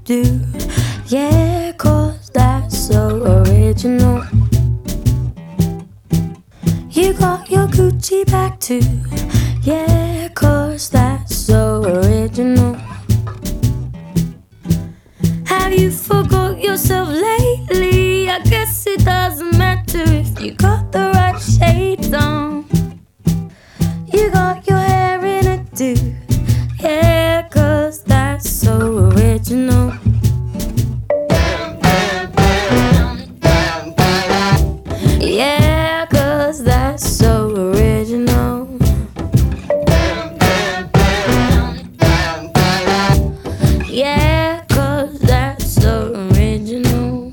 do. Yeah, 'cause that's so original. You got your Gucci bag too. Yeah, 'cause that's so original. Have you forgot yourself lately? I guess it doesn't matter if you got the right shades on. You got your hair in a do. Yeah, 'cause that's so original. Yeah, 'cause that's so original. Yeah, 'cause that's so original.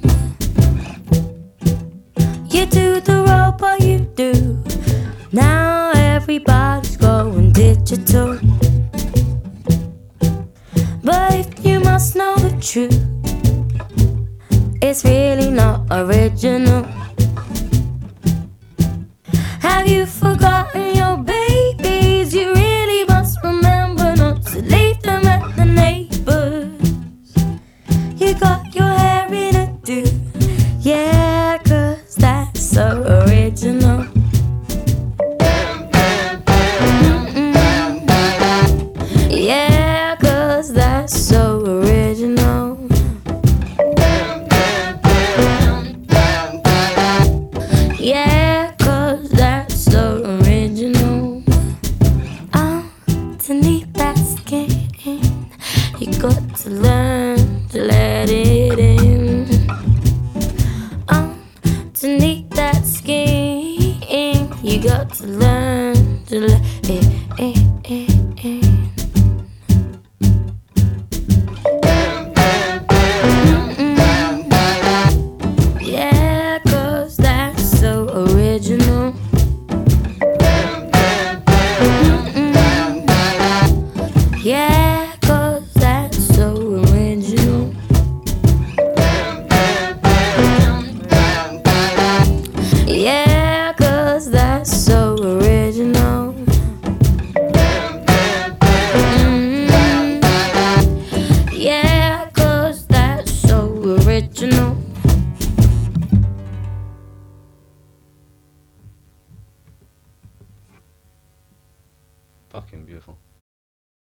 You do the rope, or you do. Now everybody's going digital. But if you must know the truth, it's really not original. Have you forgotten your babies? You really must remember not to leave them at the neighbors. You got your hair in a do. Yeah, 'cause that's so original. Yeah, 'cause that's so original. Yeah, 'cause that's so original. Underneath that skin, you got to learn to let it in. Underneath that skin, you got to learn to let